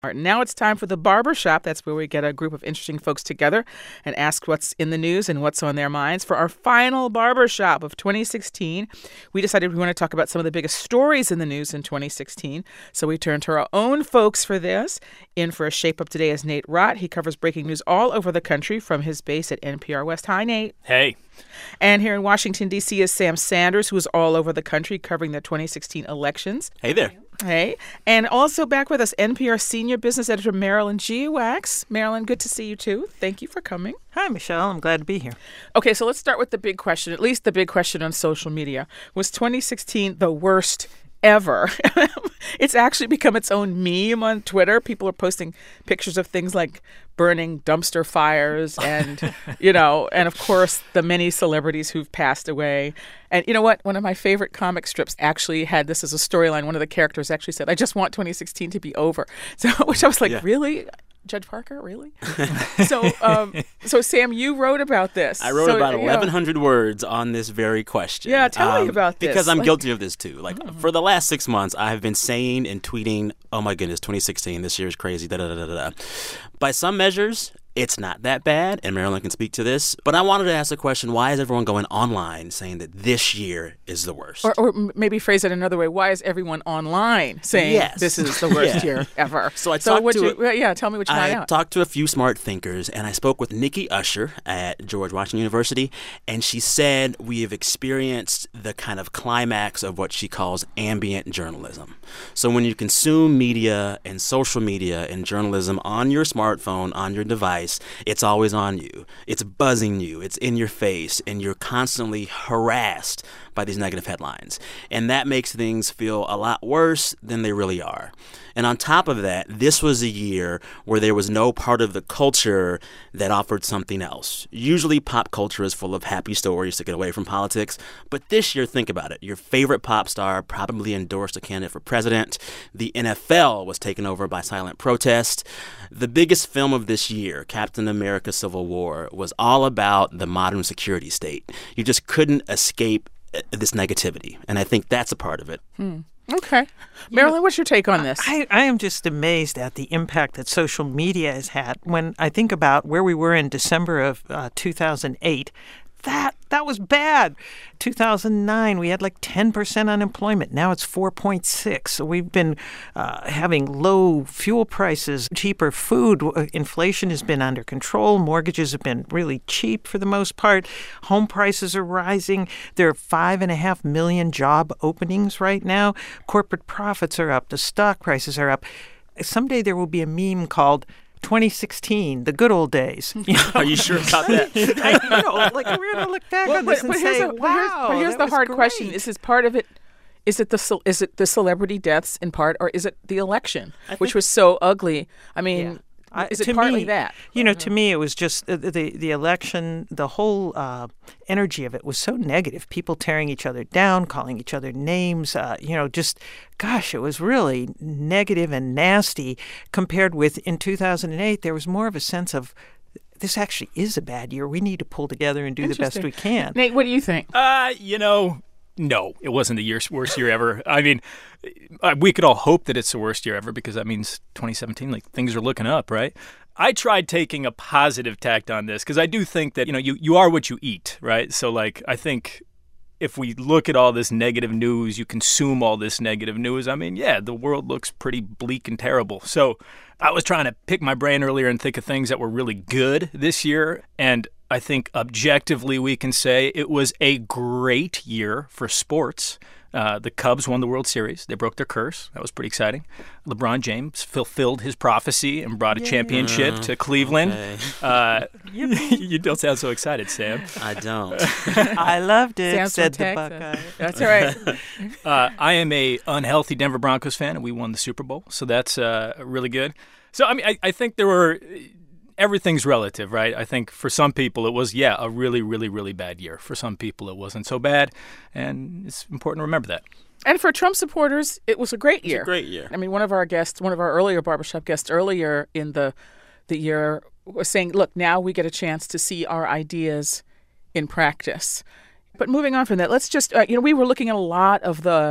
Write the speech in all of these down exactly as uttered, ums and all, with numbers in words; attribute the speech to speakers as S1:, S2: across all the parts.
S1: Now it's time for the Barbershop. That's where we get a group of interesting folks together and ask what's in the news and what's on their minds. For our final Barbershop of twenty sixteen, we decided we want to talk about some of the biggest stories in the news in twenty sixteen. So we turned to our own folks for this. In for a shape-up today is Nate Rott. He covers breaking news all over the country from his base at N P R West. Hi, Nate.
S2: Hey.
S1: And here in Washington, D C is Sam Sanders, who is all over the country covering the twenty sixteen elections.
S2: Hey there.
S1: Hey. And also back with us, N P R senior business editor Marilyn Geowax. Marilyn, good to see you, too. Thank you for coming.
S3: Hi, Michelle. I'm glad to be here.
S1: Okay, so let's start with the big question, at least the big question on social media. Was twenty sixteen the worst ever? It's actually become its own meme on Twitter. People are posting pictures of things like burning dumpster fires and, you know, and of course, the many celebrities who've passed away. And you know what? One of my favorite comic strips actually had this as a storyline. One of the characters actually said, I just want twenty sixteen to be over. So, which I was like, yeah. Really? Judge Parker, really? so, um, so Sam, you wrote about this.
S2: I wrote
S1: so,
S2: about
S1: you know,
S2: eleven hundred words on this very question.
S1: Yeah, tell
S2: um,
S1: me about this.
S2: Because I'm
S1: like,
S2: guilty of this, too. Like, oh. For the last six months, I have been saying and tweeting, oh, my goodness, twenty sixteen, this year is crazy, da-da-da-da-da. By some measures, it's not that bad, and Marilyn can speak to this. But I wanted to ask the question, why is everyone going online saying that this year is the worst?
S1: Or, or maybe phrase it another way. Why is everyone online saying
S2: yes.
S1: this is the worst
S2: yeah.
S1: year ever?
S2: So I
S1: so
S2: talked
S1: what
S2: to
S1: you, yeah, tell me what you
S2: I
S1: find out.
S2: talked to a few smart thinkers, and I spoke with Nikki Usher at George Washington University, and she said we have experienced the kind of climax of what she calls ambient journalism. So when you consume media and social media and journalism on your smartphone, on your device, it's always on you. It's buzzing you. It's in your face, and you're constantly harassed by these negative headlines. And that makes things feel a lot worse than they really are. And on top of that, this was a year where there was no part of the culture that offered something else. Usually pop culture is full of happy stories to get away from politics. But this year, think about it. Your favorite pop star probably endorsed a candidate for president. The N F L was taken over by silent protest. The biggest film of this year, Captain America Civil War, was all about the modern security state. You just couldn't escape this negativity. And I think that's a part of it.
S1: Hmm. Okay. Marilyn, you know, what's your take on this?
S3: I, I am just amazed at the impact that social media has had. When I think about where we were in December of uh, two thousand eight, that that was bad. two thousand nine, we had like ten percent unemployment. Now it's four point six. So we've been uh, having low fuel prices, cheaper food. Inflation has been under control. Mortgages have been really cheap for the most part. Home prices are rising. There are five and a half million job openings right now. Corporate profits are up. The stock prices are up. Someday there will be a meme called twenty sixteen, the good old days.
S2: You know? Are you sure about that?
S3: I know. Like, we're going to look back
S1: well,
S3: on this
S1: but,
S3: and
S1: but
S3: say,
S1: a,
S3: wow,
S1: but here's, but here's the hard
S3: great.
S1: question. Is this part of it? Is it the is it the celebrity deaths in part, or is it the election, which was so ugly? I mean,
S3: yeah. I,
S1: is it partly
S3: me,
S1: that?
S3: You know, to me, it was just the the, the election, the whole uh, energy of it was so negative. People tearing each other down, calling each other names, uh, you know, just, gosh, it was really negative and nasty compared with in two thousand eight, there was more of a sense of, this actually is a bad year. We need to pull together and do the best we can.
S1: Nate, what do you think?
S2: Uh, you know, no, it wasn't the year's worst year ever. I mean, we could all hope that it's the worst year ever because that means twenty seventeen, like, things are looking up, right? I tried taking a positive tact on this because I do think that, you know, you, you are what you eat, right? So, like, I think if we look at all this negative news, you consume all this negative news, I mean, yeah, the world looks pretty bleak and terrible. So I was trying to pick my brain earlier and think of things that were really good this year. And I think objectively we can say it was a great year for sports. Uh, the Cubs won the World Series. They broke their curse. That was pretty exciting. LeBron James fulfilled his prophecy and brought a Yay. championship to Cleveland. Okay. Uh, you, you don't sound so excited, Sam.
S4: I don't.
S3: I loved it,
S1: Sam's
S3: said the
S1: Texas.
S3: Buckeye.
S1: That's all right.
S2: uh, I am a unhealthy Denver Broncos fan, and we won the Super Bowl, so that's uh, really good. So, I mean, I, I think there were – everything's relative, right? I think for some people it was, yeah, a really, really, really bad year. For some people it wasn't so bad, and it's important to remember that.
S1: And for Trump supporters, it was a great year.
S4: It's a great year.
S1: I mean, one of our guests, one of our earlier barbershop guests earlier in the the year was saying, look, now we get a chance to see our ideas in practice. But moving on from that, let's just, uh, you know, we were looking at a lot of the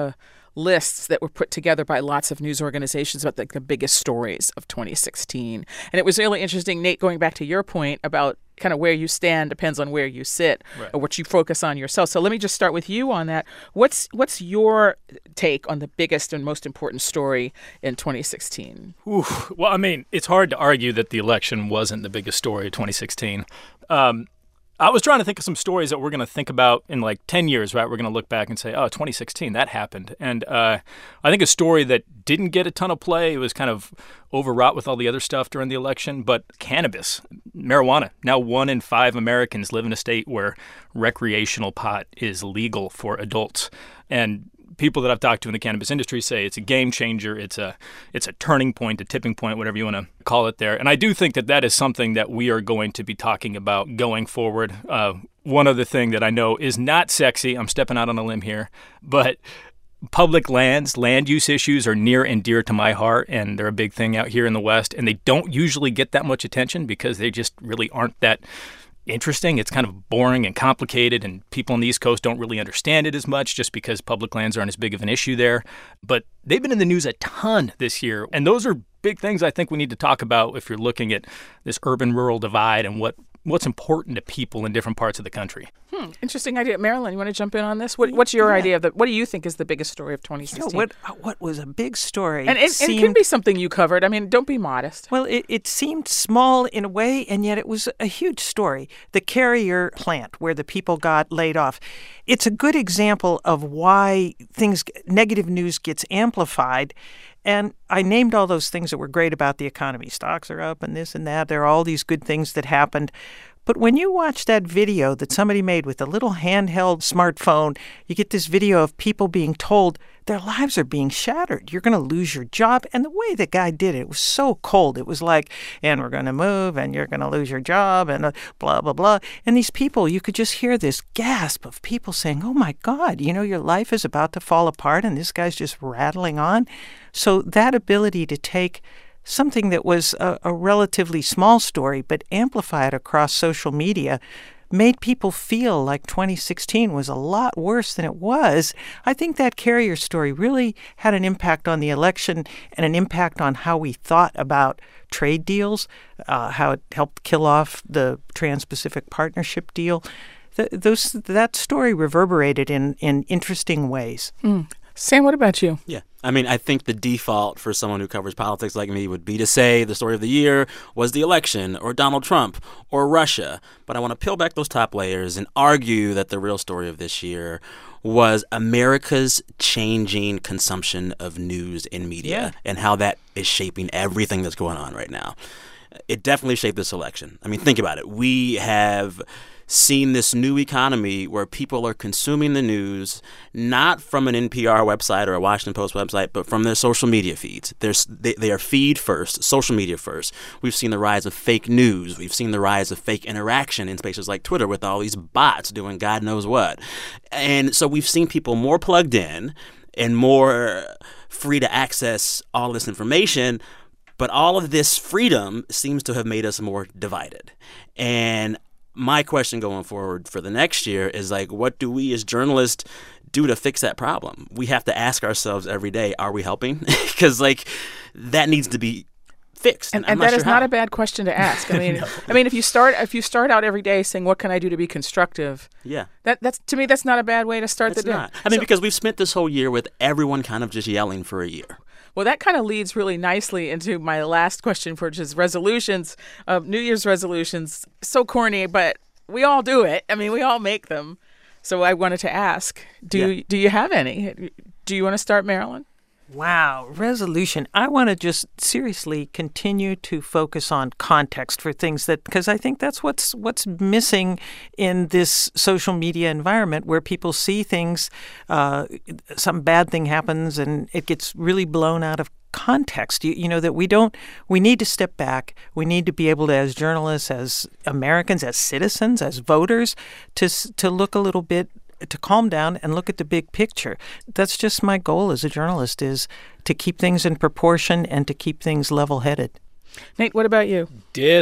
S1: lists that were put together by lots of news organizations about the, the biggest stories of twenty sixteen. And it was really interesting, Nate, going back to your point about kind of where you stand depends on where you sit
S4: right.
S1: or what you focus on yourself. So let me just start with you on that. What's what's your take on the biggest and most important story in twenty sixteen?
S4: Ooh, well, I mean, it's hard to argue that the election wasn't the biggest story of twenty sixteen. Um, I was trying to think of some stories that we're going to think about in like ten years, right? We're going to look back and say, oh, twenty sixteen, that happened. And uh, I think a story that didn't get a ton of play, it was kind of overwrought with all the other stuff during the election, but cannabis, marijuana. Now one in five Americans live in a state where recreational pot is legal for adults. And people that I've talked to in the cannabis industry say it's a game changer. It's a it's a turning point, a tipping point, whatever you want to call it there. And I do think that that is something that we are going to be talking about going forward. Uh, one other thing that I know is not sexy, I'm stepping out on a limb here, but public lands, land use issues are near and dear to my heart, and they're a big thing out here in the West. And they don't usually get that much attention because they just really aren't that interesting. It's kind of boring and complicated, and people on the East Coast don't really understand it as much just because public lands aren't as big of an issue there. But they've been in the news a ton this year, and those are big things I think we need to talk about if you're looking at this urban-rural divide and what what's important to people in different parts of the country.
S1: Hmm, interesting idea. Marilyn, you want to jump in on this? What, what's your
S3: yeah.
S1: idea of the, what do you think is the biggest story of twenty sixteen?
S3: You know, what, what was a big story?
S1: And it,
S3: seemed,
S1: it could be something you covered. I mean, don't be modest.
S3: Well, it, it seemed small in a way, and yet it was a huge story. The Carrier plant where the people got laid off. It's a good example of why things, negative news gets amplified. And I named all those things that were great about the economy. Stocks are up and this and that. There are all these good things that happened. But when you watch that video that somebody made with a little handheld smartphone, you get this video of people being told their lives are being shattered. You're going to lose your job. And the way the guy did it, it was so cold. It was like, and we're going to move, and you're going to lose your job, and uh, blah, blah, blah. And these people, you could just hear this gasp of people saying, oh, my God, you know, your life is about to fall apart, and this guy's just rattling on. So that ability to take something that was a, a relatively small story but amplify it across social media made people feel like twenty sixteen was a lot worse than it was. I think that Carrier story really had an impact on the election and an impact on how we thought about trade deals, uh, how it helped kill off the Trans-Pacific Partnership deal. Th- those that story reverberated in, in interesting ways.
S1: Mm. Sam, what about you?
S2: Yeah. I mean, I think the default for someone who covers politics like me would be to say the story of the year was the election or Donald Trump or Russia. But I want to peel back those top layers and argue that the real story of this year was America's changing consumption of news and media
S3: Yeah.
S2: and how that is shaping everything that's going on right now. It definitely shaped this election. I mean, think about it. We have seen this new economy where people are consuming the news not from an N P R website or a Washington Post website, but from their social media feeds. There's, they, they are feed first, social media first. We've seen the rise of fake news. We've seen the rise of fake interaction in spaces like Twitter with all these bots doing God knows what. And so we've seen people more plugged in and more free to access all this information. But all of this freedom seems to have made us more divided. And my question going forward for the next year is, like, what do we as journalists do to fix that problem? We have to ask ourselves every day, are we helping? Because, like, that needs to be fixed.
S1: And,
S2: and,
S1: and
S2: not
S1: that
S2: sure
S1: is not
S2: how.
S1: a bad question to ask. I mean,
S4: No.
S1: I mean, if you start if you start out every day saying, what can I do to be constructive?
S2: Yeah.
S1: That that's to me, that's not a bad way to start
S2: It's
S1: the day.
S2: not. I mean,
S1: So-
S2: because we've spent this whole year with everyone kind of just yelling for a year.
S1: Well, that kind of leads really nicely into my last question, which is resolutions, uh, New Year's resolutions. So corny, but we all do it. I mean, we all make them. So I wanted to ask, do
S2: Yeah.
S1: you, do you have any? Do you want to start, Marilyn?
S3: Wow, resolution. I want to just seriously continue to focus on context for things that, because I think that's what's what's missing in this social media environment where people see things, uh, some bad thing happens and it gets really blown out of context. You, you know, that we don't, we need to step back. We need to be able to, as journalists, as Americans, as citizens, as voters, to s- to look a little bit, to calm down and look at the big picture. That's just my goal as a journalist, is to keep things in proportion and to keep things level-headed.
S1: Nate, what about you?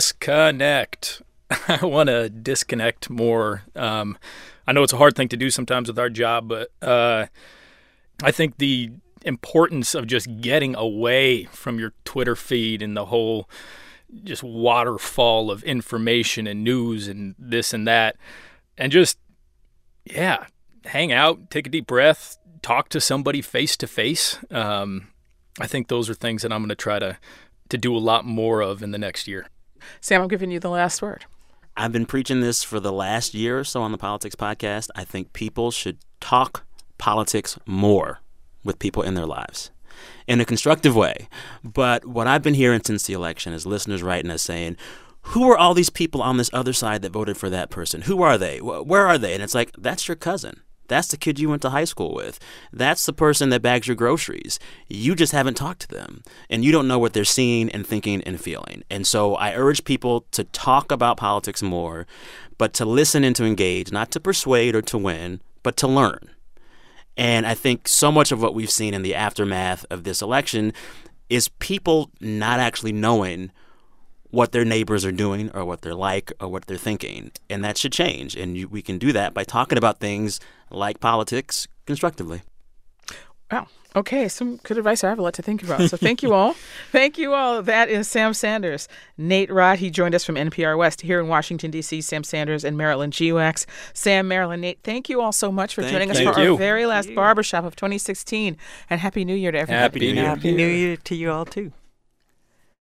S4: Disconnect. I want to disconnect more. Um, I know it's a hard thing to do sometimes with our job, but uh, I think the importance of just getting away from your Twitter feed and the whole just waterfall of information and news and this and that, and just, yeah, hang out, take a deep breath, talk to somebody face to face. Um, I think those are things that I'm going to try to, to do a lot more of in the next year.
S1: Sam, I'm giving you the last word.
S2: I've been preaching this for the last year or so on the Politics Podcast. I think people should talk politics more with people in their lives in a constructive way. But what I've been hearing since the election is listeners writing us saying, who are all these people on this other side that voted for that person? Who are they? Where are they? And it's like, that's your cousin. That's the kid you went to high school with. That's the person that bags your groceries. You just haven't talked to them. And you don't know what they're seeing and thinking and feeling. And so I urge people to talk about politics more, but to listen and to engage, not to persuade or to win, but to learn. And I think so much of what we've seen in the aftermath of this election is people not actually knowing what their neighbors are doing or what they're like or what they're thinking. And that should change. And you, we can do that by talking about things like politics constructively.
S1: Wow. Okay, some good advice. I have a lot to think about. So thank you all. Thank you all. That is Sam Sanders. Nate Rott, he joined us from N P R West here in Washington, D C. Sam Sanders and Marilyn Gewax. Sam, Marilyn, Nate, thank you all so much for
S2: Thank
S1: joining us
S2: you.
S1: for
S4: Thank
S1: our
S4: you.
S1: very last Barbershop of twenty sixteen. And Happy New Year to everybody.
S4: Happy New Year.
S3: Happy New Year to you all, too.